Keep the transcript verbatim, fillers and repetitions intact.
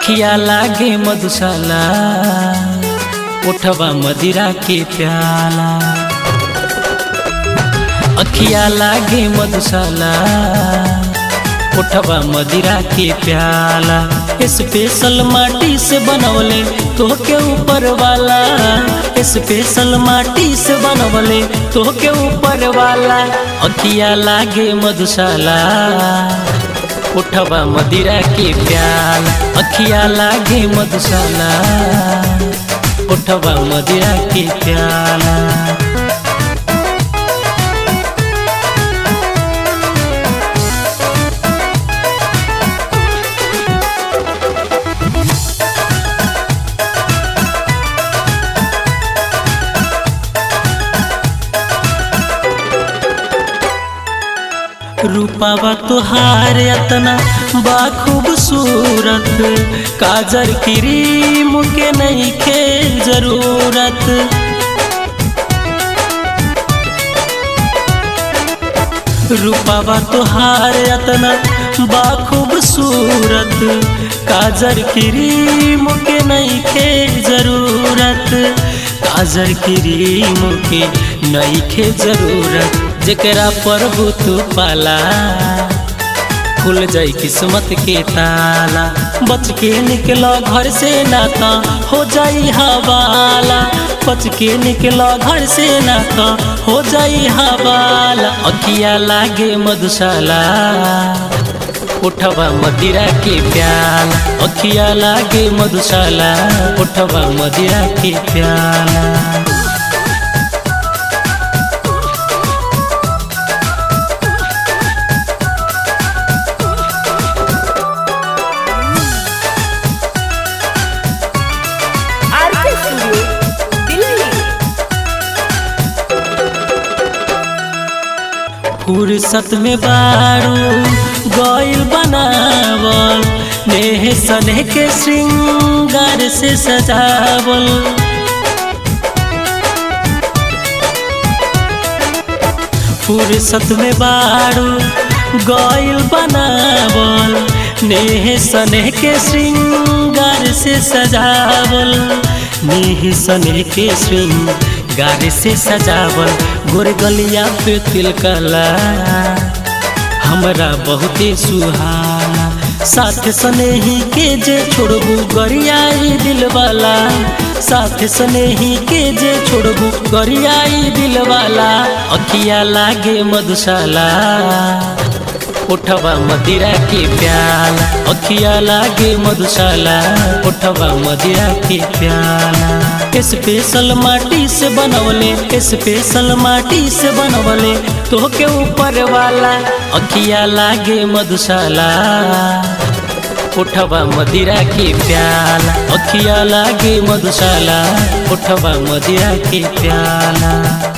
अखिया लागे मधुशाला, उठवा मदिरा के प्याला। अखिया लागे मधुशाला, उठवा मदिरा के प्याला। स्पेशल माटी से बनवले तोहके ऊपर वाला, स्पेशल माटी से बनवले तोहके ऊपर वाला। अखिया लागे मधुशाला, उठवा मदिरा के प्याला। अखिया लागे मधुशाला, उठवा मदिरा के प्याला। रूपावा तुहार अतना बा खूबसूरत, काजर क्रीम के नहीं खे जरूरत। रूपावा तुहार अतना बा खूबसूरत, काजर क्रीम के नहीं खे जरूरत। काजर क्रीम के नहीं खे जरूरत। जेकरा प्रभु तू पाला, खुल जाई किस्मत के ताला। बच के निकला घर से नाता हो जाई हवाला, बच के निकला घर से नाता हो जाई हवाला। अखिया लागे मधुशाला, उठवा मदिरा के प्याला। अखिया लागे मधुशाला, उठवा मदिरा के प्याला। फुर्सत में बारू गइल बनावल, नेह सनेह के श्रृंगार से सजावल। फुर्सत में बारू गइल बनावल, नेह सनेह के श्रृंगार से सजावल। नेह सनेह के श्रृंगार से सजावल। गोर गलिया पे तिलकला हमरा बहुते सुहाना। साथ स्नेही के जे छोड़बू गरियाई दिलवाला, साथ स्नेही के जे छोड़बू गरियाई दिलवाला। अखिया लागे मधुशाला, उठवा मदिरा के प्याला। अखिया लागे मधुशाला, उठवा मदिरा के प्याला। स्पेशल माटी से बनवले, स्पेशल माटी से बनवले तोहके ऊपर वाला। अखिया लागे मधुशाला, उठवा मदिरा के प्याला। अखिया लागे मधुशाला, उठवा मदिरा के प्याला।